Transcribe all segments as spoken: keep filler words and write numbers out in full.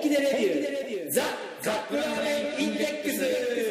気でレビューザ・カップラーメンインデックス。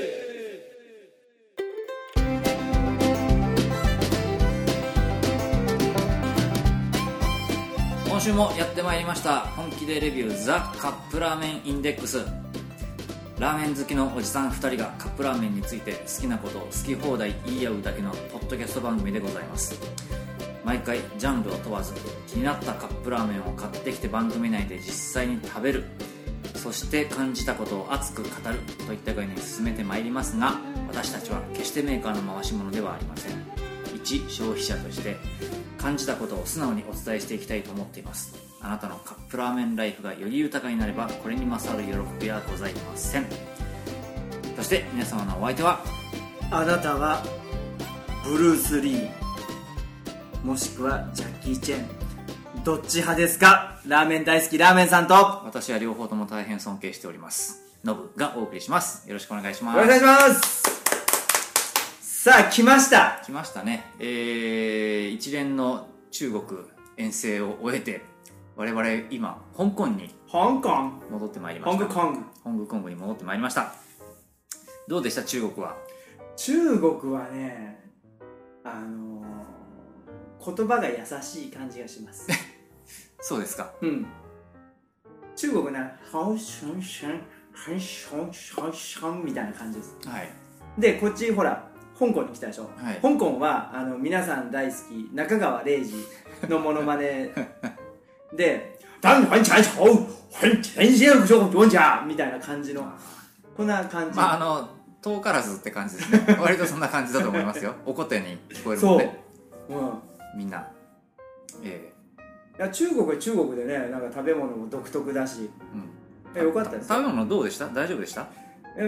今週もやってまいりました本気でレビューザ・カップラーメンインデックス。ラーメン好きのおじさんふたりがカップラーメンについて好きなことを好き放題言い合うだけのポッドキャスト番組でございます。毎回ジャンルを問わず気になったカップラーメンを買ってきて番組内で実際に食べる、そして感じたことを熱く語るといった概念に進めてまいりますが、私たちは決してメーカーの回し物ではありません。一消費者として感じたことを素直にお伝えしていきたいと思っています。あなたのカップラーメンライフがより豊かになればこれに勝る喜びはございません。そして皆様のお相手は、 あなたはブルース・リーもしくはジャッキー・チェン、どっち派ですか？ラーメン大好きラーメンさんと、 私は両方とも大変尊敬しておりますノブがお送りします。よろしくお願いします。 お願いします。さあ来ました来ましたね。えー、一連の中国遠征を終えて我々今香港に香港戻ってまいりました。 香港香港コングに戻ってまいりました。どうでした中国は？ 中国はね、あのー、言葉が優しい感じがしますそうですか。 うん。中国ね、ハウシャンシャンハンシャンシャンシャンみたいな感じです。 はい。 でこっちほら香港に来たでしょ、 はい、 香港はあの皆さん大好き中川玲治のモノマネでダンハンチャンチャオハンチャンシャンシャンジョンジャーみたいな感じのこんな感じ。 まああの遠からずって感じですね割とそんな感じだと思いますよ怒ったように聞こえるもんね。そう、うん、みんなええー、いや中国は中国でね、なんか食べ物も独特だし、うん、よかったです。 食べ物どうでした？大丈夫でした？ うん、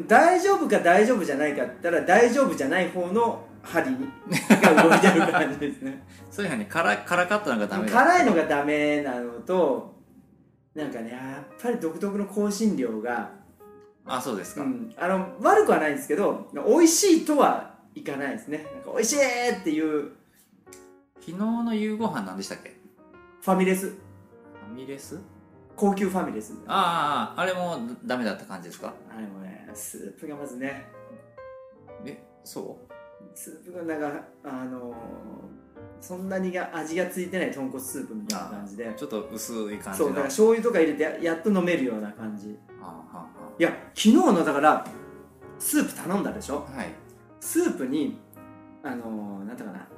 大丈夫か大丈夫じゃないかって言ったら大丈夫じゃない方の針が動いてる感じですねそういうふうに辛辛かったのがダメだ。 辛いのがダメなのと、なんかねやっぱり独特の香辛料が、 あ、そうですか、 うん、あの悪くはないんですけど美味しいとはいかないですね。なんか美味しいっていう。 昨日の夕ご飯何でしたっけ？ ファミレス。 ファミレス？ 高級ファミレス。 ああ、あれもダメだった感じですか？ あれもね、スープがまずね。 え、そう？ スープがなんかあのー、そんなにが味がついてない豚骨スープみたいな感じで、 ちょっと薄い感じの。 そうだから醤油とか入れてやっと飲めるような感じ。 あはは。 いや昨日のだからスープ頼んだでしょ。 はい。 スープにあのー、なんだかな、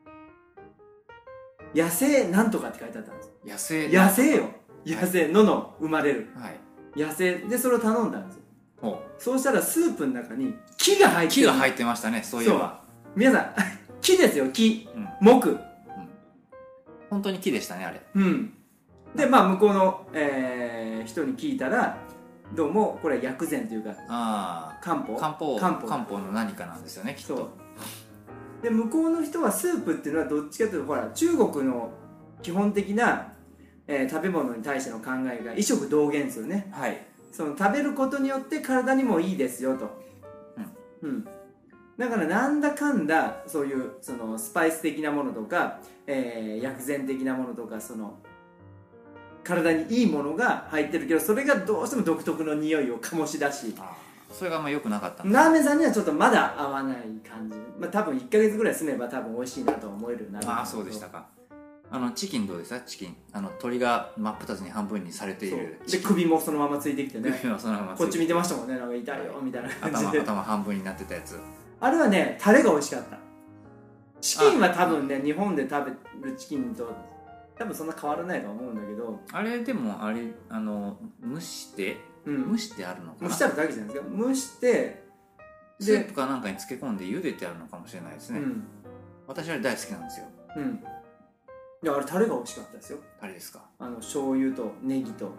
野生なんとかって書いてあったんです。 野生野生よ。野生のの生まれる、 はい、 野生でそれを頼んだんですよ。 ほう。 そうしたらスープの中に木が入ってる。 木が入ってましたね。そういえば皆さん木ですよ、木、うん、木、うん、 本当に木でしたねあれ。 うんでまあ向こうの、えー、人に聞いたらどうもこれは薬膳というか、あ漢方漢方漢方漢方の何かなんですよねきっと。 で向こうの人はスープっていうのはどっちかというとほら中国の基本的なえー、食べ物に対しての考えが異食同源ですよね。はい。その食べることによって体にもいいですよと。うん。うん。だからなんだかんだそういうそのスパイス的なものとか、えー、薬膳的なものとかその体にいいものが入ってるけどそれがどうしても独特の匂いを醸し出し、 あそれがあんま良くなかったんだ。ラーメンさんにはちょっとまだ合わない感じ。まあ多分いっかげつぐらい住めば多分美味しいなと思えるようになる。 ああそうでしたか。あのチキンどうですか？チキンあの鳥が真っ二つに半分にされている。 で首もそのままついてきてね。 首もそのままついてこっち見てましたもんね。なんか痛いよみたいな感じで頭, 頭半分になってたやつ。 あれはねタレが美味しかった。チキンは多分ね日本で食べるチキンと多分そんな変わらないと思うんだけど、 あれでもあれあの蒸して、うん、蒸してあるのかな。 蒸してあるだけじゃないですか。蒸してスープかなんかに漬け込んで茹でてあるのかもしれないですね、うん、私あれ大好きなんですよ。うん。 いやあれタレが美味しかったですよ。 タレですか？ あの醤油とネギと、うん、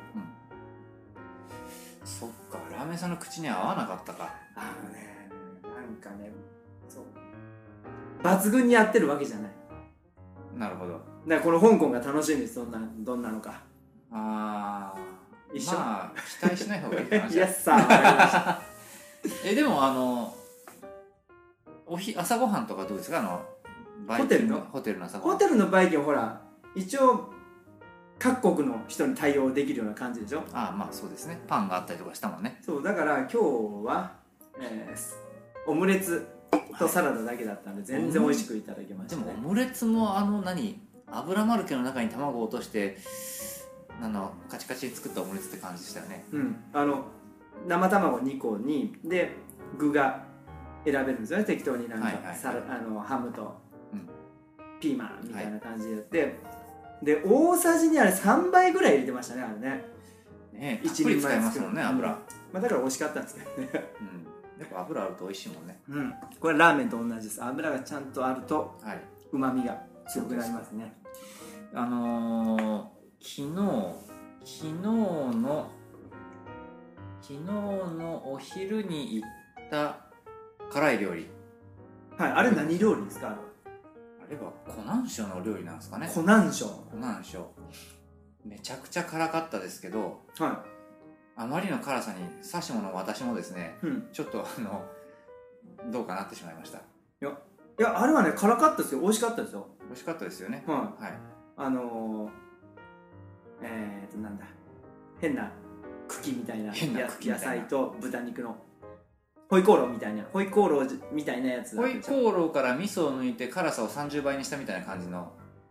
そっかラーメンさんの口には合わなかったか。 あのねなんかねそう抜群にやってるわけじゃない。 なるほど。 だからこの香港が楽しみです。どんなどんなのか。 ああ一緒、まあ期待しない方がいいかな。 イエスさん分かりましたえでもあのおひ朝ごはんとかどうですか？あのホテルのホテルの朝ごはん。 ホテルのバイキングほら一応各国の人に対応できるような感じでしょ。 ああまあそうですね、パンがあったりとかしたもんね。 そうだから今日は、えー、オムレツとサラダだけだったんで全然美味しくいただきましたね。 でもオムレツもあの何油まるけの中に卵を落としてあのカチカチに作ったオムレツって感じでしたよね。 うんあの生卵にこにで具が選べるんですよね、適当になんか、はいはいはい、サラあのハムとピーマンみたいな感じでやって、はい、で大さじにあれさんばいぐらい入れてましたね、あれね。 ねえたっぷり使いますもんね、油、うんまあ、だから美味しかったんですけどね、うん、 やっぱ油あると美味しいもんね。 うん、これラーメンと同じです。油がちゃんとあるとうまみが強くなりますね。 あのー、昨日昨日の昨日のお昼に行った辛い料理、 はい、あれ何料理ですか？ あれは湖南省の料理なんですかね。 湖南省湖南省めちゃくちゃ辛かったですけど、 はい、 あまりの辛さにさしもの私もですね、うん、ちょっとあのどうかなってしまいました。いやいやあれはね辛かったですよ。美味しかったですよ。 美味しかったですよね。 はい、はい、あのー、えーとなんだ変な茎みたいな野菜と豚肉のホイコーローみたいなホイコーローみたいなやつ。 ホイコーローから味噌を抜いて辛さをさんじゅうばいにしたみたいな感じの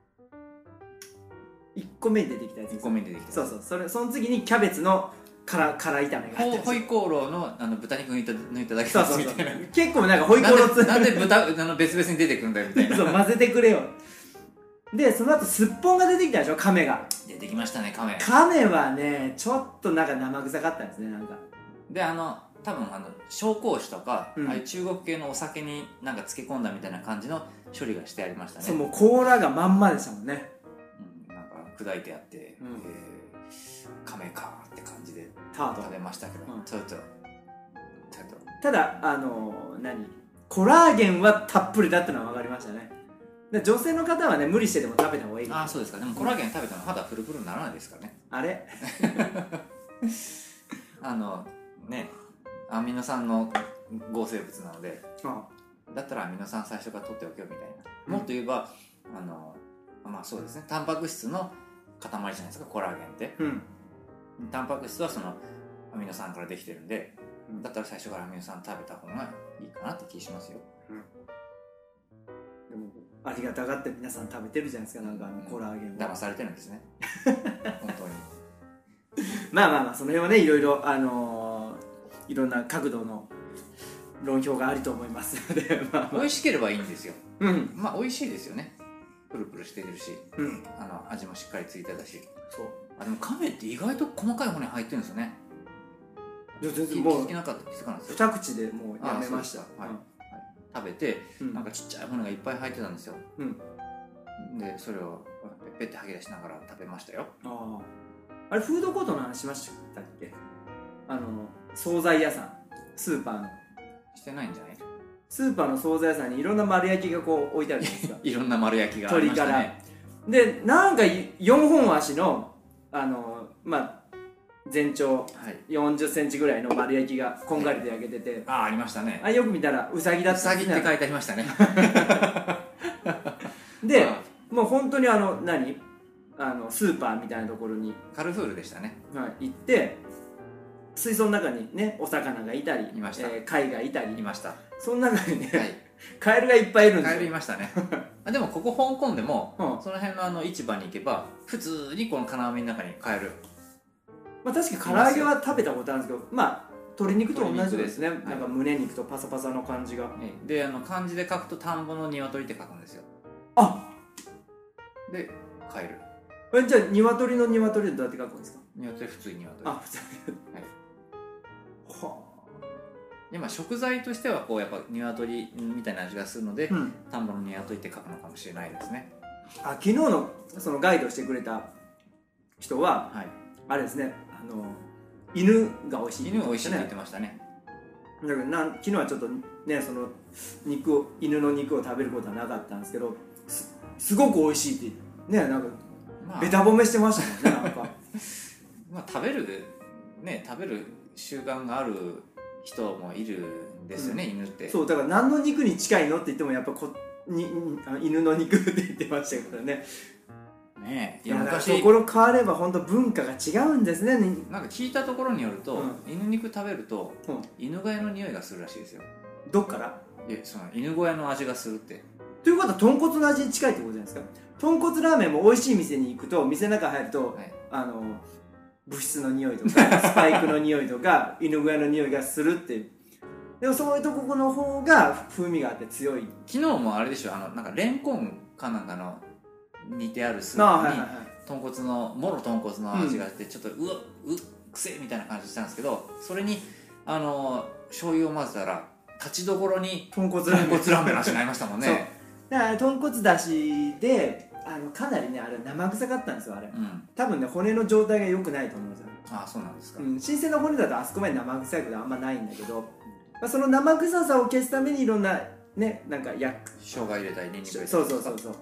いっこめに出てきたやつ。 いっこめに出てきた。 そうそう、それその次にキャベツの辛辛炒めがあって、 ホイコーローのあの豚肉抜いた抜いただけですみたいな。 結構なんかホイコーローつなんで豚あの別々に出てくるんだよみたいな。 そう混ぜてくれよ。でその後すっぽんが出てきたでしょ。亀が出てきましたね。亀亀はねちょっとなんか生臭かったんですね。なんかであの多分あの紹興酒とか、うん、ああいう中国系のお酒になんか漬け込んだみたいな感じの処理がしてありましたね。 そうもう甲羅がまんまでしたもんね。 うん、なんか砕いてあって、うんえー、亀かって感じで食べましたけど、うん、ちょっとちょっとただあの何コラーゲンはたっぷりだってのは分かりましたね。で女性の方はね無理してでも食べた方がいい。 ああそうですか。でもコラーゲン食べたら肌フルフルにならないですからね。 あれあのねアミノ酸の合成物なので、 ああだったらアミノ酸最初から取っておけよみたいな、うん、もっと言えばあのまあそうですねタンパク質の塊じゃないですかコラーゲンって、うん、タンパク質はそのアミノ酸からできてるんで、うん、だったら最初からアミノ酸食べた方がいいかなって気しますよ、うん、 でもありがたがって皆さん食べてるじゃないですか。なんかあのコラーゲン、うん、 騙されてるんですね本当にまあまあまあその辺はねいろいろあのー、いろんな角度の論評がありと思いますのでまあ、まあ、 美味しければいいんですよ。 うんまあ美味しいですよね。プルプルしてるし、 うん、 あの味もしっかりついてたし。 そうあでも亀って意外と細かい骨入ってるんですよね。 いや全然もう気づけなかった気づかないですよ。 二口でもうやめました。はい、 はい、食べて、うん、なんかちっちゃい骨がいっぱい入ってたんですよ、 うん、 でそれをペッペッて吐き出しながら食べましたよ。 あああれフードコートの話しましたっけ？あの惣菜屋さんスーパーのしてないんじゃない？ スーパーの惣菜屋さんにいろんな丸焼きがこう置いてあるじゃないですかいろんな丸焼きがありましたね。 でなんかよんほん足のあのまあ全長よんじゅっセンチぐらいの丸焼きがこんがりと焼けてて、はい、 ああありましたね。 あよく見たらウサギだったんですね。 ウサギって書いてありましたねでもう本当にあの何あのスーパーみたいなところにカルフールでしたね、 はい、行って水槽の中にねお魚がいたりいました、 えー、貝がいたりいました。 その中にね、はい、カエルがいっぱいいるんですよ。 カエルいましたねあでもここ香港でも、うん、その辺のあの市場に行けば普通にこの金網の中にカエル、 まあ、確かに唐揚げは食べたことあるんですけど、まあ鶏肉と同じですね。なんか胸肉とパサパサの感じが、はい、 であの漢字で書くと田んぼの鶏って書くんですよ。 あでカエルえじゃあ鶏の鶏でどうやって書くんですか？ 鶏普通に鶏。 あ普通にはいはあ今食材としてはこうやっぱ鶏みたいな味がするので、うん、田んぼの鶏って書くのかもしれないですね。 あ昨日のそのガイドしてくれた人は、 はい、 あれですねあの犬が美味しい、 犬が美味しいって言ってましたね。 だからなん昨日はちょっとねその肉を犬の肉を食べることはなかったんですけど す, すごく美味しいってねなんか、まあ、ベタ褒めしてましたもんねなんかまあ食べるね食べる習慣がある人もいるんですよね、うん、犬って。 そうだから何の肉に近いのって言ってもやっぱこに犬の肉って言ってましたからね。 ねねえ、 いや昔ところ変われば本当文化が違うんですね。 なんか聞いたところによると、うん、犬肉食べると、うん、犬小屋の匂いがするらしいですよ。 どっから？ いや、その犬小屋の味がするって。 ということは豚骨の味に近いってことじゃないですか。豚骨ラーメンも美味しい店に行くと店の中入ると、はい、あの物質の匂いとかスパイクの匂いとか犬小屋の匂いがするっていう。でもそういうとこの方が風味があって強い。 昨日もあれでしょ、あのなんかレンコンかなんかの煮てあるスープに豚骨のもろ豚骨の味があって、ちょっとうわうくせえみたいな感じしたんですけど、それにあの醤油を混ぜたら立ちどころに豚骨ラーメン豚骨ラーメンの味になりましたもんね。 だから豚骨だしであのかなりねあれ生臭かったんですよあれ、うん、多分ね骨の状態が良くないと思うんですよ。 ああ、そうなんですか、 うん、新鮮な骨だとあそこまで生臭いことはあんまないんだけど、まあ、その生臭さを消すためにいろんなねなんか薬生姜入れたりニンニク入れたり、 そうそうそうそう。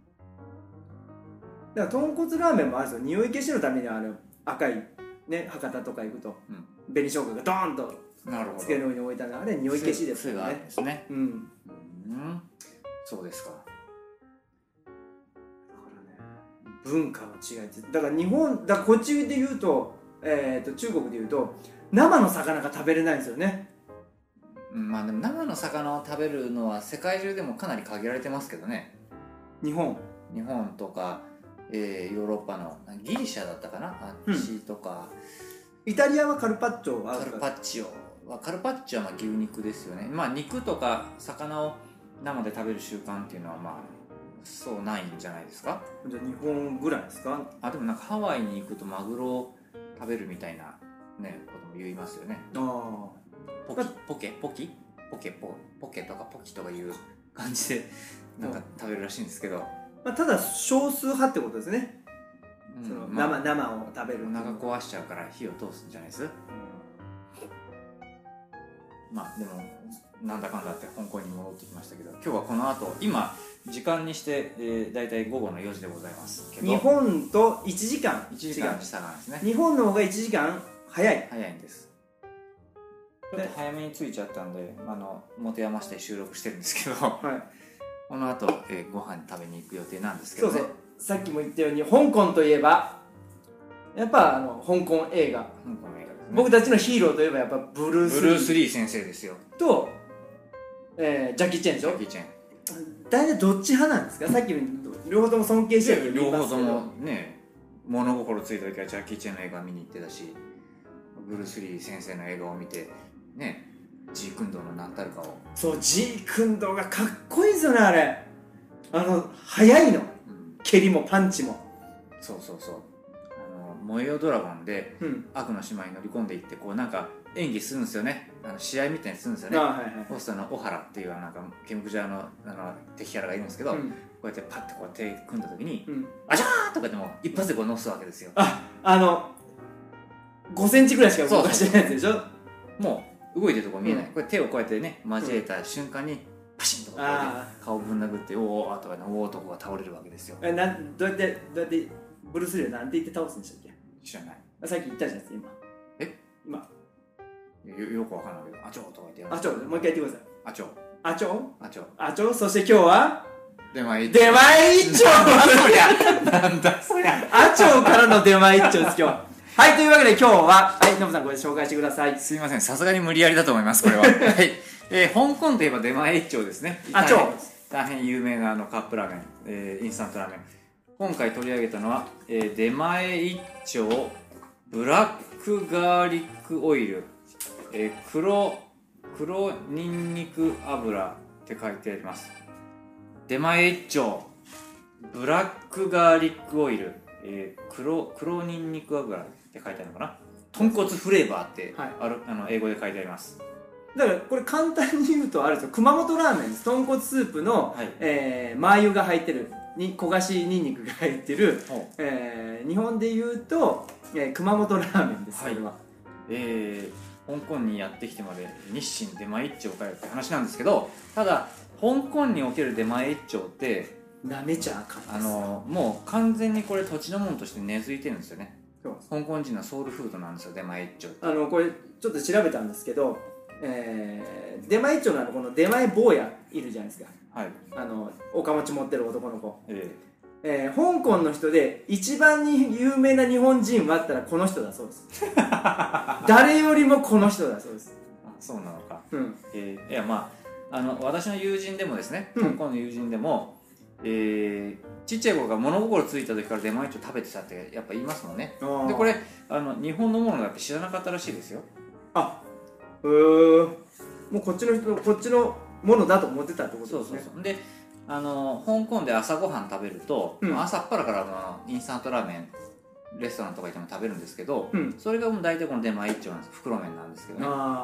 だから豚骨ラーメンもあるんですよ。匂い消しのためにあの赤いね博多とか行くと、うん、紅生姜がドーンとつける上に置いたのあれ匂い消しですよね。 があるんですね。 うん、うん、 そうですか。 だからね文化の違いってだから日本だからこっちで言うと、えー、と中国で言うと生の魚が食べれないんですよね。 まあでも生の魚を食べるのは世界中でもかなり限られてますけどね。 日本日本とか、えー、ヨーロッパのギリシャだったかなあっちとか、 うん、イタリアはカルパッチョはカルパッチオはカルパッチョはまあ牛肉ですよね。まあ肉とか魚を生で食べる習慣っていうのはまあそうないんじゃないですか。 じゃあ日本ぐらいですか。 あでもなんかハワイに行くとマグロを食べるみたいなねことも言いますよね。ああポキポケポキポケポポケとかポキとかいう感じでなんか食べるらしいんですけど、 まあ、ただ少数派ってことですね、うん、その生、まあ、生を食べるお腹壊しちゃうから火を通すんじゃないです、うん、まあでもなんだかんだって香港に戻ってきましたけど、今日はこの後今時間にして、えー、大体午後のよじでございますけど、 日本といちじかんいちじかん差なんですね。 日本の方がいちじかん早い早いんです。ちょっと早めに着いちゃったんで、あの持て余して収録してるんですけど、はい、この後、えー、ご飯食べに行く予定なんですけどね。 そうそう、さっきも言ったように香港といえばやっぱあの香港映画、香港映画ですね。僕たちのヒーローといえばやっぱブルース・リー、 ブルース・リー先生ですよと、えー、ジャッキー・チェンでしょ。 ジャッキー・チェン大体どっち派なんですか。さっき両方とも尊敬してる。 両方ともね物心ついた時はジャッキー・チェンの映画見に行ってたし、ブルース・リー先生の映画を見てね、ジークンドーの何たるかを。そう、 ジークンドーがかっこいいですよねあれ。あの速いの、うん、蹴りもパンチも。 そうそうそう、あの燃えよドラゴンで、うん、悪の島に乗り込んでいってこうなんか演技するんですよね。あの試合みたいにするんですよね。はいはい、ホストの小原っていうなんかケムクジャーのあの敵キャラがいるんですけど、うん、こうやってパッてこう手組んだ時に、うん、あちゃーとかでも一発でこう乗すわけですよ。 あ、あのごセンチぐらいしか動かしてないやつでしょ。 もう動いてるとこ見えない、うん、これ手をこうやってね交えた瞬間にパシンとこうやって顔ぶん殴っておおとかね大男が倒れるわけですよ。 えなどうやってどうやってブルース・リーはなんて言って倒すんでしたっけ。 知らない。 さっき言ったじゃないですか今。 え今よ, よくわかんないけどあちょーとか言ってあちょもう一回言ってください。 あちょあちょあちょあちょ。そして今日は出前一丁。 出前一丁なんだそりゃあちょからの出前一丁です今日は。はい、というわけで今日ははいノブさんこれ紹介してください。 すいません、さすがに無理やりだと思いますこれははい、えー、香港といえば出前一丁ですね。 あちょ大変有名なあのカップラーメン、えー、インスタントラーメン。今回取り上げたのは、えー、出前一丁ブラックガーリックオイル、えー、黒黒ニンニク油って書いてあります。出前一丁ブラックガーリックオイル、えー、黒黒ニンニク油って書いてあるのかな。豚骨フレーバーってある、はい、あの英語で書いてあります。 だからこれ簡単に言うとあれですよ、熊本ラーメンです。豚骨スープの、はい、えー、マー油が入ってるに焦がしニンニクが入ってる、えー、日本で言うと、えー、熊本ラーメンです。 はい、 これは、 えー、香港にやってきてまで日清出前一丁かよって話なんですけど、ただ香港における出前一丁ってなめちゃあかんです。 あのもう完全にこれ土地のものとして根付いてるんですよね。香港人のソウルフードなんですよ出前一丁って。 あのこれちょっと調べたんですけど、えー、出前一丁のこの出前坊やいるじゃないですか。はい、あのおかもち持ってる男の子、ええー、香港の人で一番に有名な日本人はあったらこの人だそうです誰よりもこの人だそうです。 あ、そうなのか。 うん、 えー、いやまああの私の友人でもですね、 うん、 香港の友人でも、えー、ちっちゃい子が物心ついた時から出前一丁食べてたってやっぱ言いますもんね。でこれあの日本のものだって知らなかったらしいですよ。 あ、うーもうこっちの人こっちのものだと思ってたってことですね。 そうそうそう。であの香港で朝ごはん食べると、うん、朝っぱらからのインスタントラーメンレストランとか行っても食べるんですけど、うん、それがもう大体この出前一丁なんです。袋麺なんですけどね。あはは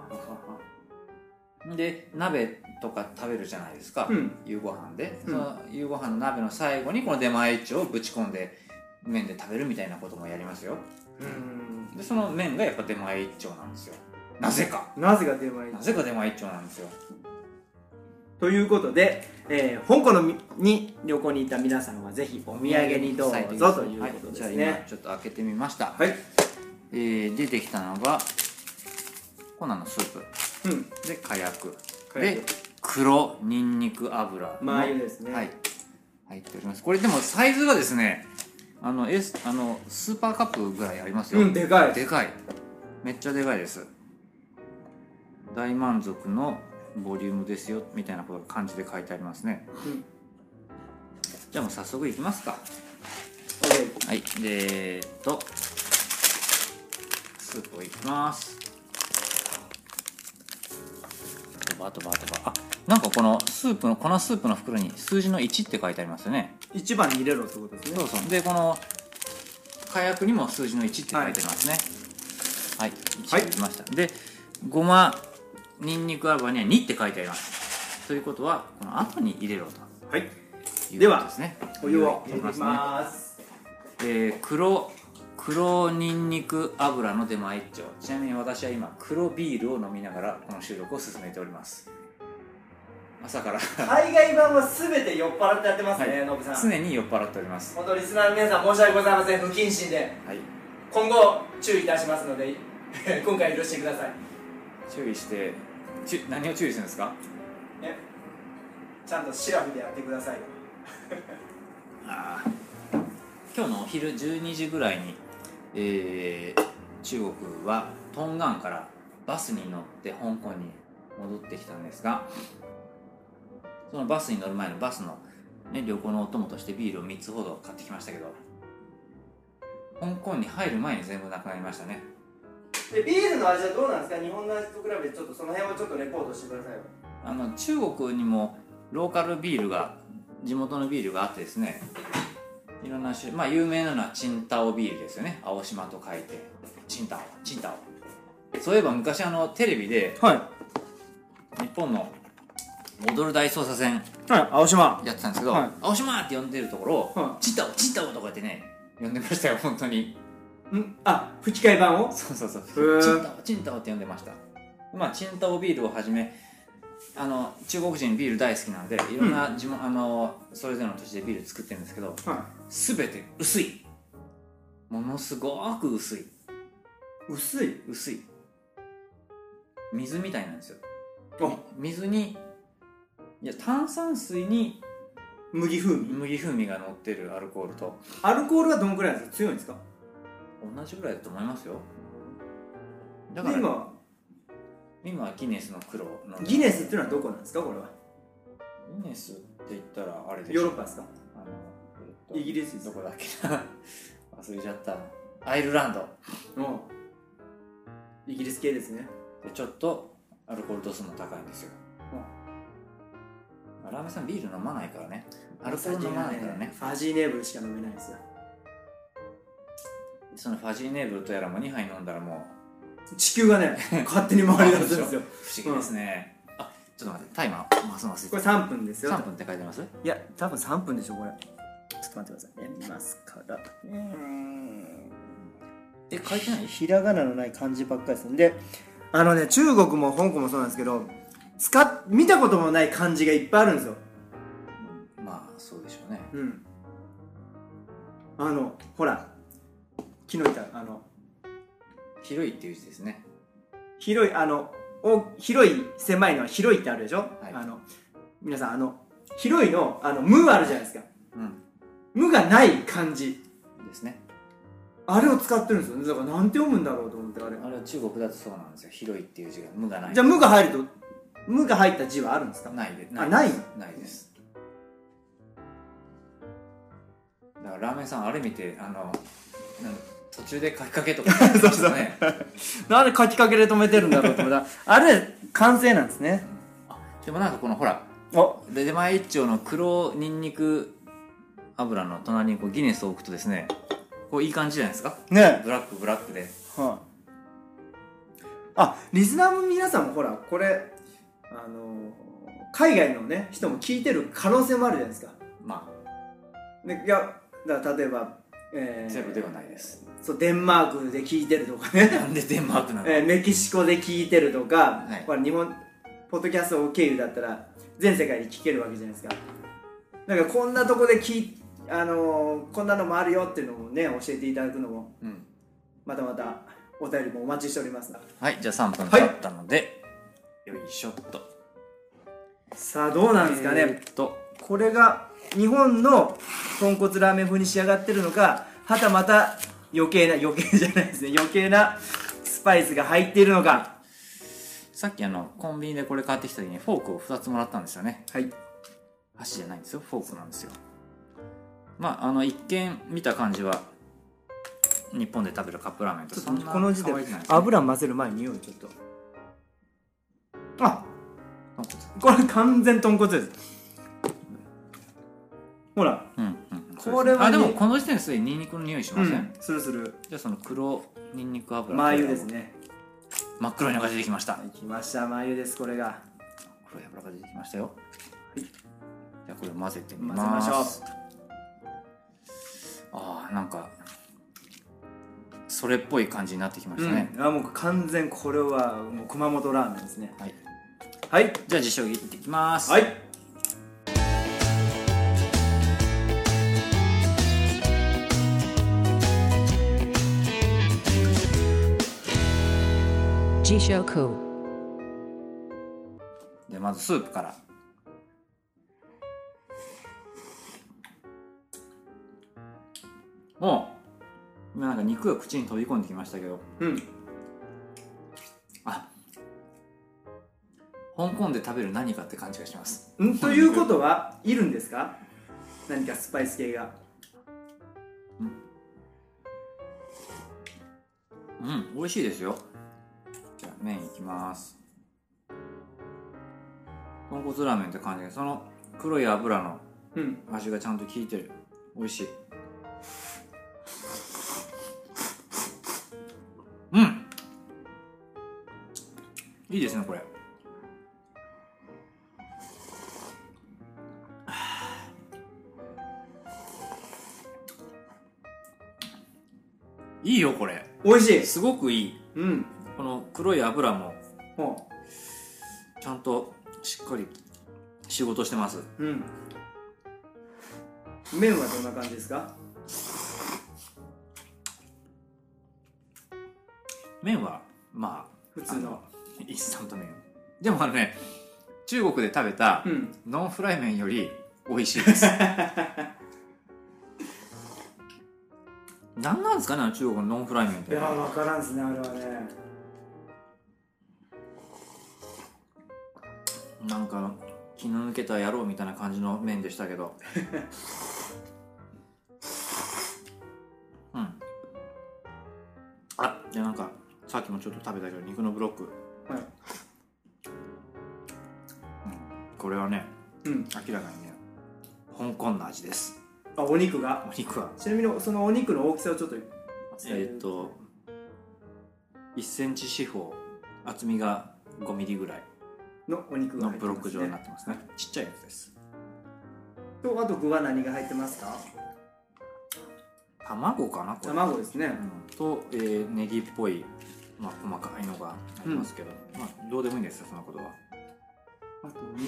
はで鍋とか食べるじゃないですか、うん、夕ご飯で、うん、その夕ご飯の鍋の最後にこの出前一丁をぶち込んで麺で食べるみたいなこともやりますよ。うんでその麺がやっぱ出前一丁なんですよ。なぜかなぜか出前一丁なぜか出前一丁なんですよ。 ということで、えー、香港のに旅行に行った皆さんはぜひお土産にどうぞということですね。はい、 じゃあ今ちょっと開けてみました。 はい、 えー、出てきたのが粉のスープ、うん、で火薬で黒にんにく油マー油ですね。 はい、入っております。これでもサイズがですねあの、S、あのスーパーカップぐらいありますよ。 うん、でかいでかいめっちゃでかいです。大満足のボリュームですよみたいなことが漢字で書いてありますね。うん、じゃあもう早速いきますか。 OK。 はい、でえー、っとスープをいきます。バトバトバあなんかこのスープの粉スープの袋に数字のいちって書いてありますよね。 いちばんに入れろってことですね。 そうそう。でこの火薬にも数字のいちって書いてありますね。はい、はい、いち入れました。はい、でごまにんにく油にはにって書いてあります。ということはこの後に入れろと。 はい。 いうことですね。 お湯を入れます。 えー、黒黒にんにく油の出前一丁。ちなみに私は今黒ビールを飲みながらこの収録を進めております。朝から海外版は全て酔っ払ってやってますね、ノブさん。 常に酔っ払っております。 本当リスナーの皆さん申し訳ございません。不謹慎で、はい、今後注意いたしますので今回許してください。 注意してち何を注意するんですか？ えちゃんとシラフでやってくださいあ今日のお昼じゅうにじぐらいに、えー、中国はトンガンからバスに乗って香港に戻ってきたんですが、そのバスに乗る前のバスの、ね、旅行のお供としてビールをみっつほど買ってきましたけど、香港に入る前に全部なくなりましたね。 でビールの味はどうなんですか？日本の味と比べてちょっとその辺をちょっとレポートしてくださいよ。 あの中国にもローカルビールが地元のビールがあってですね、いろんな種類、まあ有名なのはチンタオビールですよね。青島と書いてチンタオチンタオ。そういえば昔あのテレビで、はい、日本の踊る大捜査線、 はい、青島やってたんですけど、はい、青島って呼んでるところを、はい、チンタオチンタオとかってね呼んでましたよ本当に。 んあ吹き替え版をそうそうそうチンタオチンタオって呼んでました。まあチンタオビールをはじめあの中国人ビール大好きなのでいろんな地元、うん、あのそれぞれの土地でビール作ってるんですけど、はい、全て薄い、ものすごく薄い薄い薄い水みたいなんですよ。水にいや炭酸水に麦風味麦風味が乗ってるアルコールと。 アルコールはどのくらいなんですか？強いんですか？ 同じぐらいだと思いますよ。だから今今はギネスの黒のギネスっていうのはどこなんですか？これはギネスって言ったらあれでしょ。 ヨーロッパですか？あの、えっと、イギリスです。 どこだっけな忘れちゃった。アイルランド。 イギリス系ですね。 でちょっとアルコール度数も高いんですよ。ラーメンさんビール飲まないからね。アルコール飲まないからね。 ファジーネーブルしか飲めないですよ。 そのファジーネーブルとやらもにはい飲んだらもう地球がね勝手に回り出すんですよ。 不思議ですね、うん、あちょっと待ってタイマーますますこれさんぷんですよ。 さんぷんって書いてます？ いや多分さんぷんでしょこれ。ちょっと待ってくださいね。見ますからうんえ書いてない？ ひらがなのない漢字ばっかりですんで、あのね中国も香港もそうなんですけど使っ見たこともない漢字がいっぱいあるんですよ。 まあそうでしょうね。 うんあのほら昨日言ったあの広いっていう字ですね。 広いあのお広い狭いのは広いってあるでしょ、はい、あの皆さんあの広いのあの無あるじゃないですか、うん、 無がない漢字ですね。 あれを使ってるんですよね。だからなんて読むんだろうと思って、あれあれは中国だとそうなんですよ。広いっていう字が無がない。 じゃあ無が入ると無が入った字はあるんですか？ ないで。 あ、ないないです。だからラーメンさんあれ見て、あの途中で書きかけとかそうそうねなんで書きかけで止めてるんだろうと思ったあれ完成なんですね、 うん、でもなんかこのほらお出前一丁の黒ニンニク油の隣にこうギネスを置くとですね、こういい感じじゃないですかね。 ブラックブラックで、 はい、あ、リスナーの皆さんもほらこれあの海外のね人も聞いてる可能性もあるじゃないですか。 まあ、ね、いやだから例えば、えー、 ゼロではないです。 そうデンマークで聞いてるとかねなんでデンマークなの、 えー、メキシコで聞いてるとか、 はい、 ほら日本ポッドキャスト経由だったら全世界に聞けるわけじゃないですか。だからこんなとこで聞あのー、こんなのもあるよっていうのもね教えていただくのも、うん、またまたお便りもお待ちしております。 はい、じゃあさんぷん経ったので、はい、よいしょっと。 さあどうなんですかね、 えー、っとこれが日本の豚骨ラーメン風に仕上がってるのか、はたまた余計な余計じゃないですね余計なスパイスが入っているのか。 さっきあのコンビニでこれ買ってきた時にフォークをふたつもらったんですよね。 はい、 箸じゃないんですよ、フォークなんですよ。まああの一見見た感じは日本で食べるカップラーメンとそんなこの時点で油混ぜる前に匂いちょっと、あ、これ完全豚骨です。ほら、 うんうん、 これは、 あ、でもこの時点ですでにニンニクの匂いしません、うん、 するする。 じゃあその黒ニンニク油、 マー油ですね。 真っ黒いのが出てきました。 きました、マー油です。これが黒い油が出てきましたよ。はい、じゃあこれ混ぜてみます。 混ぜましょう。 ああ、なんかそれっぽい感じになってきましたね、 うん、あ、もう完全これはもう熊本ラーメンですね。 はい、 はい、 じゃあ実証いってきます。 はい、 ジショクでまずスープから。もう今なんか肉が口に飛び込んできましたけど、 うん、 あ、香港で食べる何かって感じがします。 んということはいるんですか、何かスパイス系が。 うん、うん、美味しいですよ。じゃあ麺いきます。豚骨ラーメンって感じで、その黒い油の味がちゃんと効いてる、美味しい。うん、いいですねこれ。いいよこれ。 美味しい。 すごくいい。 うん。 この黒い油もちゃんとしっかり仕事してます。 うん。麺はどんな感じですか？ 麺はまあ普通のインスタント麺。でもあのね、中国で食べたノンフライ麺より美味しいです。何なんですかね、あの中国のノンフライ麺って。 いやー、分からんですね、あれはね。 なんか気の抜けた野郎みたいな感じの麺でしたけど。うん。あ、でなんかさっきもちょっと食べたけど肉のブロック。はい。うん、これはね、うん、明らかにね、香港の味です。 あ、お肉が。 お肉は。 ちなみにそのお肉の大きさをちょっと。 えっといっセンチ四方、厚みがごミリぐらいのお肉がのブロック状になってますね。ちっちゃいやつです。 と、あと具は何が入ってますか？ 卵かな、これ。 卵ですね。 うん、と、えー、ネギっぽい、まあ、細かいのがありますけど、うん、まあどうでもいいんですよ、そのことは。 あとネギ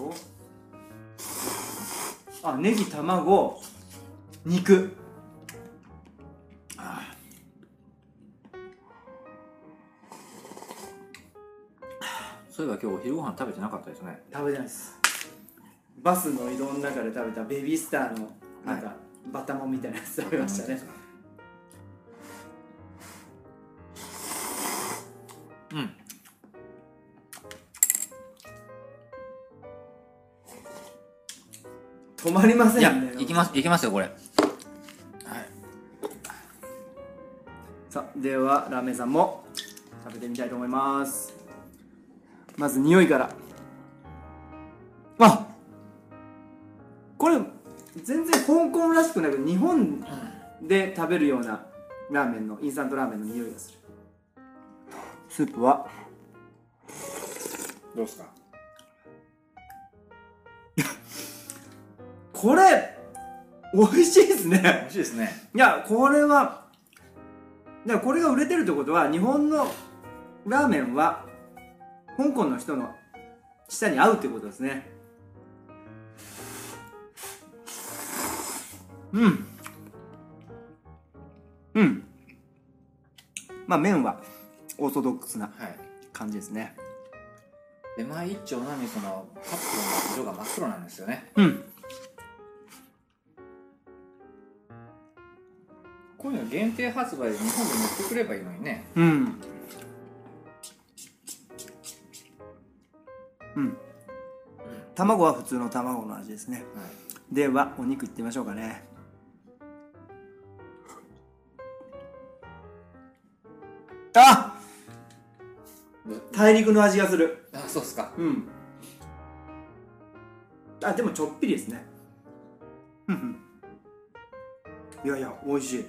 と、あ、ネギ、卵、肉。 ああ、そういえば今日お昼ご飯食べてなかったですね。 食べてないです。バスの移動の中で食べたベビースターのなんか、はい、 バタモンみたいなやつ食べましたね。 うん。 止まりませんね。 いや、いきます、いきますよこれ。はい。 さあ、ではラーメンさんも食べてみたいと思います。まず匂いから。あ、これ全然香港らしくなく日本で食べるようなラーメンのインスタントラーメンの匂いがする。スープはどうですか？ これ美味しいですね。 美味しいですね。 いや、これはだからこれが売れてるってことは日本のラーメンは香港の人の舌に合うってことですね。うんうんまあ麺はオーソドックスな感じですね。 出前一丁なのにそのカップの色が真っ黒なんですよね。 うん。 こういうの限定発売で日本で持ってくればいいのにね。 うんうん卵は普通の卵の味ですね。はい、ではお肉いってみましょうかね。あ、大陸の味がする。 あ、そうっすか。 うん。あ、でもちょっぴりですね。いやいや、美味しい。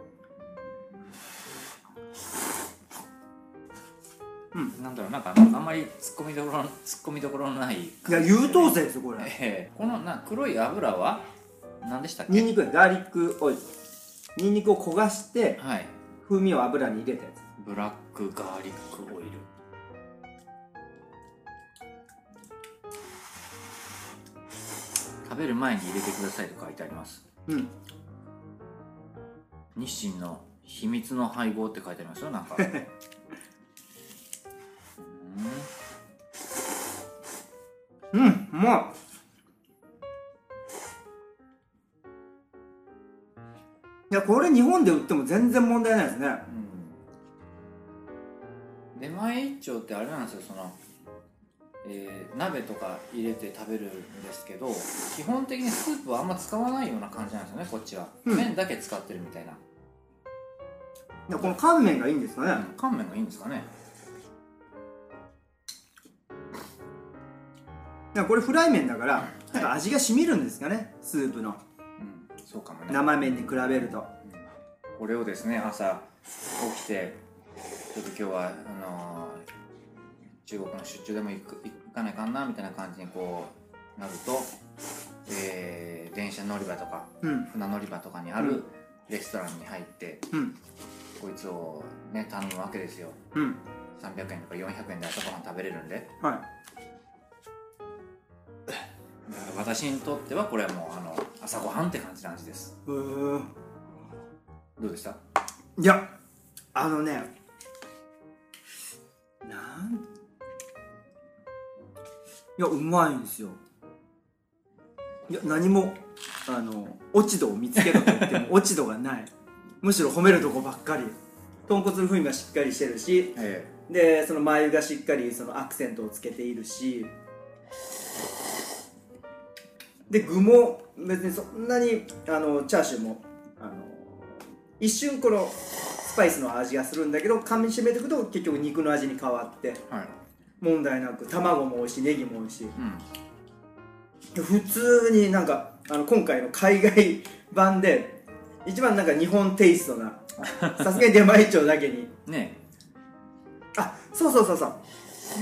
うん、なんだろう、なんかあんまり突っ込みどころ突っ込みどころのない、ね。 いや、優等生ですよこれ。 えー、このな黒い油は何でしたっけ？ ニンニク、ガーリックオイル。ニンニクを焦がして、 はい、 風味を油に入れたやつ。 ブラックガーリックオイル。食べる前に入れてくださいと書いてあります。 うん。 日清の秘密の配合って書いてありますよ、なんか。 うん、うまい。いや、これ日本で売っても全然問題ないですね。 うん、出前一丁ってあれなんですよ、その、えー、鍋とか入れて食べるんですけど、基本的にスープはあんま使わないような感じなんですよね、こっちは。うん、麺だけ使ってるみたいな。 いや、この乾麺がいいんですかね。 乾麺がいいんですかね。 いや、これフライ麺だから、はい、なんか味が染みるんですかね、スープの。 うん、そうかもね。 生麺に比べると。うん、 これをですね、朝起きて、ちょっと今日はあのー、中国の出張でも行く行かないかなみたいな感じにこうなると、えー、電車乗り場とか、うん、船乗り場とかにあるレストランに入って、うん、こいつをね頼むわけですよ。うん、さんびゃくえんとかよんひゃくえんで朝ごはん食べれるんで。はい。私にとってはこれはもうあの朝ごはんって感じの味です。うーん。どうでした？ いや、あのね、なんいや、うまいんですよ。いや、何もあの落ち度を見つけたと言っても落ち度がない。むしろ褒めるとこばっかり。豚骨の風味がしっかりしてるし、ええ、でそのマー油がしっかりそのアクセントをつけているし、で具も別にそんなにあのチャーシューもあの一瞬このスパイスの味がするんだけど、噛み締めていくと結局肉の味に変わって、はい、問題なく卵も美味しい、ネギも美味しい、うん、普通になんかあの今回の海外版で一番なんか日本テイストなさすがに出前一丁だけにね。あ、そうそうそうそう。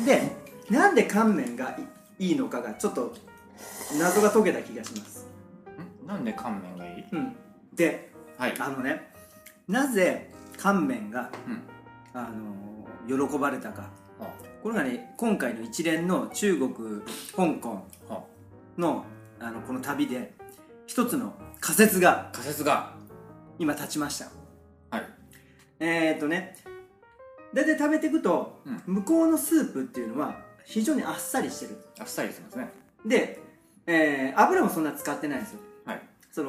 でなんで乾麺がいいのかがちょっと謎が解けた気がします。 んなんで乾麺がいい？ うん、で、はい、あのね、なぜ乾麺が、うん、あの喜ばれたか、はあ、これがね今回の一連の中国香港の、あのこの旅で一つの仮説が仮説が今立ちました。 はい。 えーっとね、大体食べていくと、うん、向こうのスープっていうのは非常にあっさりしてる。 あっさりしてますね。 で、えー、油もそんな使ってないんですよ。はい。そのほん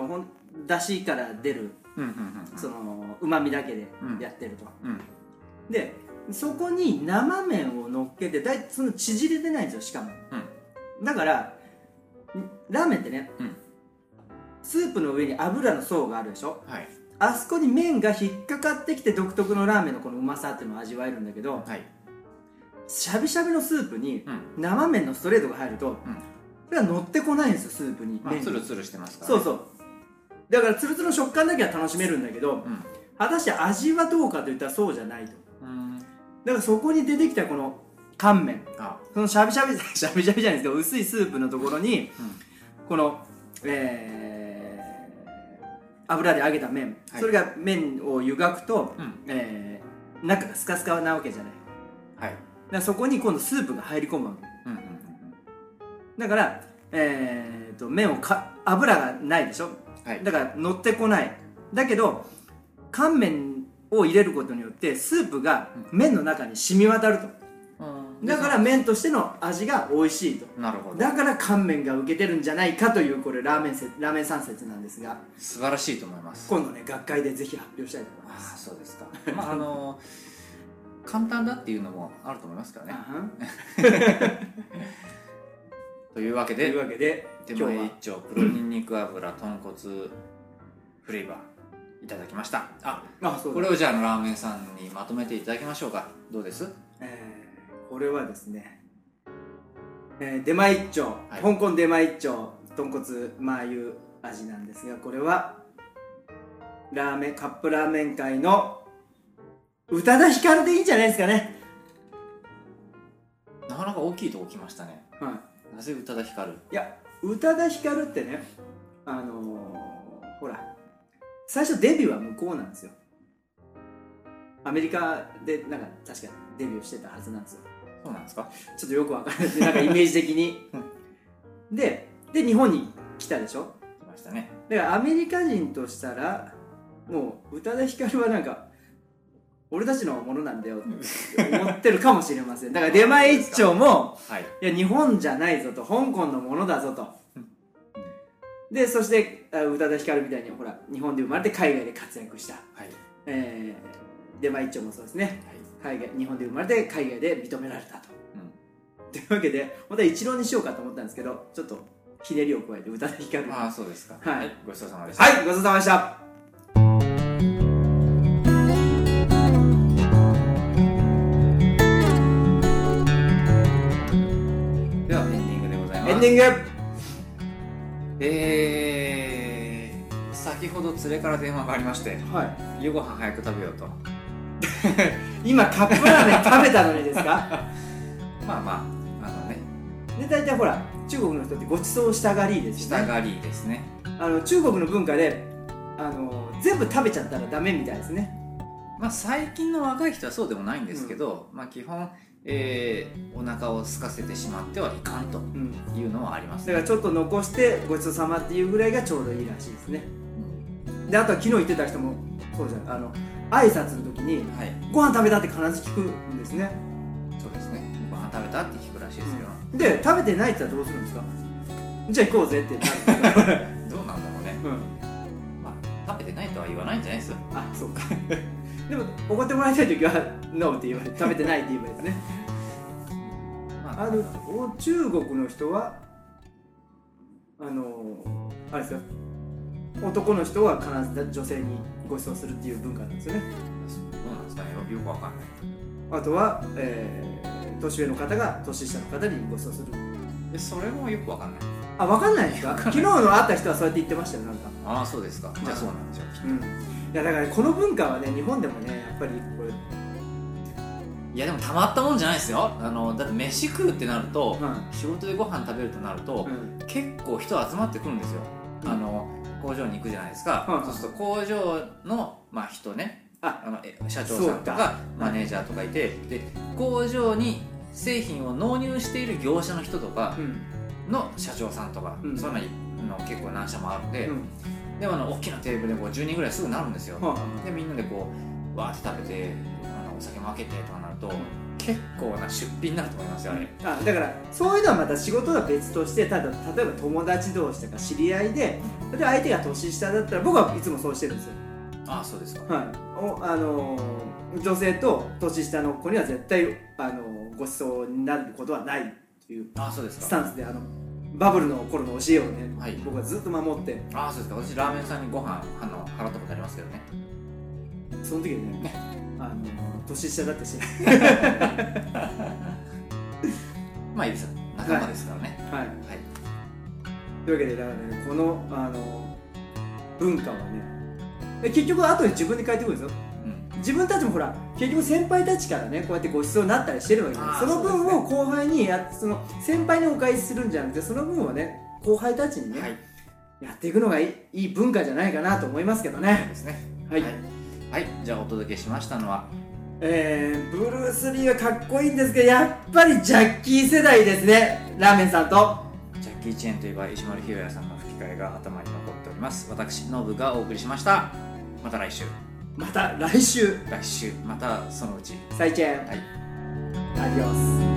出汁から出るうんうんうんそのうまみだけでやってると、 うんでそこに生麺を乗っけてだいその縮れてないんですよしかも、 うん、 だからラーメンってね、うん、スープの上に油の層があるでしょ、はい、あそこに麺が引っかかってきて独特のラーメンのこのうまさっていうのを味わえるんだけど、はい、しゃびしゃびのスープに生麺のストレートが入ると、うん、それは乗ってこないんですよスープに、 まあ、ツルツルしてますから、ね、 そうそうだからツルツルの食感だけは楽しめるんだけど、うん、果たして味はどうかといったらそうじゃないと、うん、だからそこに出てきたこの乾麺、そのしゃびしゃびしゃびしゃびじゃないですけど薄いスープのところに、うん、この、えー、油で揚げた麺、はい、それが麺を湯がくと、うんえー、中がスカスカなわけじゃない、はい、だからそこに今度スープが入り込むわけ、うんうんうん、だから、えー、と麺をか油がないでしょ、はい、だから乗ってこないだけど乾麺を入れることによってスープが麺の中に染み渡ると、うん、だから麺としての味が美味しいと。なるほど。だから乾麺が受けてるんじゃないかというこれラーメンせラーメン三説なんですが素晴らしいと思います。 今度ね学会でぜひ発表したいと思います。 ああそうですかまああのー、簡単だっていうのもあると思いますからねというわけでというわけで手前一丁黒にんにく油豚骨フレーバーいただきました。あ、あそうこれをじゃあラーメンさんにまとめていただきましょうか。どうです？ えー、これはですね、えー、出前一丁、はい、香港出前一丁豚骨マー油味なんですが、これはラーメンカップラーメン界の宇多田ヒカルでいいんじゃないですかね。 なかなか大きいとこ来ましたね。はい。なぜ宇多田ヒカル？ いや宇多田ヒカルってね、あのー、ほら最初デビューは向こうなんですよ。アメリカでなんか確かデビューしてたはずなんですよ。 そうなんですか？ ちょっとよくわからないなんかイメージ的にでで日本に来たでしょ。 来ましたね。 だからアメリカ人としたらもう宇多田ヒカルはなんか俺たちのものなんだよって思ってるかもしれません。だから出前一丁も、はい、いや日本じゃないぞと香港のものだぞと。でそして宇多田ヒカルみたいにほら日本で生まれて海外で活躍した、はいえー、出前一丁もそうですね、はい、海外日本で生まれて海外で認められたと、うん、というわけで本当は一郎にしようかと思ったんですけどちょっとひねりを加えて宇多田ヒカルああそうですか、はいはい、ごちそうさまでした。はいごちそうさまでした。 ではエンディングでございます。 エンディングえー、先ほど連れから電話がありまして、はい、夕ご飯早く食べようと今カップラーメン食べたのにですかまあまああのねで大体ほら中国の人ってごちそうしたがりですよね。 したがりですね。 あの中国の文化であの全部食べちゃったらダメみたいですね。 まあ最近の若い人はそうでもないんですけど、うん、まあ基本えー、お腹を空かせてしまってはいかんというのはあります、ね、 だからちょっと残してごちそうさまっていうぐらいがちょうどいいらしいですね、うん、であとは昨日言ってた人もそうじゃんあの挨拶の時に、はい、ご飯食べたって必ず聞くんですね。 そうですねご飯食べたって聞くらしいですよ、 うん、で食べてないって言ったらどうするんですか。じゃあ行こうぜってなるどうなんだろうね、うんまあ、食べてないとは言わないんじゃないですよ。 あそうかでも怒ってもらいたいときはノーって言われて食べてないって言えばいいですねあの中国の人はあのあれですよ男の人は必ず女性にご馳走するっていう文化なんですよね。 そうなんですかねよくわかんない。 あとは、えー、年上の方が年下の方にご馳走する。 えそれもよくわかんない。 あわかんないですか。昨日の会った人はそうやって言ってましたよなんか。 ああそうですか。じゃあそうなんでしょうきっと、うんいやだからこの文化はね日本でもねやっぱりこれいやでもたまったもんじゃないですよ。あのだって飯食うってなると、うん、仕事でご飯食べるとなると、うん、結構人集まってくるんですよ、うん、あの工場に行くじゃないですか、うん、そうすると工場の、まあ、人ねああの社長さんとかマネージャーとかいてで工場に製品を納入している業者の人とかの社長さんとか、うん、そういうの結構何社もあるんで、うんでもあの大きなテーブルでこうじゅうにんぐらいすぐなるんですよ、はあ、でみんなでこうわーって食べてあのお酒も開けてとかなると結構な出費になると思いますよね。 あだからそういうのはまた仕事は別として、ただ例えば友達同士とか知り合いで、例えば相手が年下だったら僕はいつもそうしてるんですよ。 ああそうですか。 はい、おあのー、女性と年下の子には絶対、あのー、ご馳走になることはないっていうああそうですかスタンスで、あのバブルの頃の教えをね、 はい、 僕はずっと守って。 ああそうですか。私ラーメンさんにご飯あの払ったことありますけどね。 その時にねあの年下だってしないまあいいですよ、仲間ですからね。 はい、はいはい、 というわけでだからね、このあの文化はね結局後で自分で変えてくるんですよ、うん、自分たちもほら結局先輩たちからねこうやってご馳走になったりしてるわけです。その分を後輩にやその先輩にお返しするんじゃなくて、その分をね後輩たちにね、はい、やっていくのがいい、いい文化じゃないかなと思いますけどね。 そうですね。 はい、 はいはい、じゃあお届けしましたのは、 えー、ブルース・リーはかっこいいんですけど、やっぱりジャッキー世代ですね。ラーメンさんとジャッキー・チェーンといえば石丸ひろやさんの吹き替えが頭に残っております。私ノブがお送りしました。また来週また来週来週またそのうち再見。 はい、 アディオス。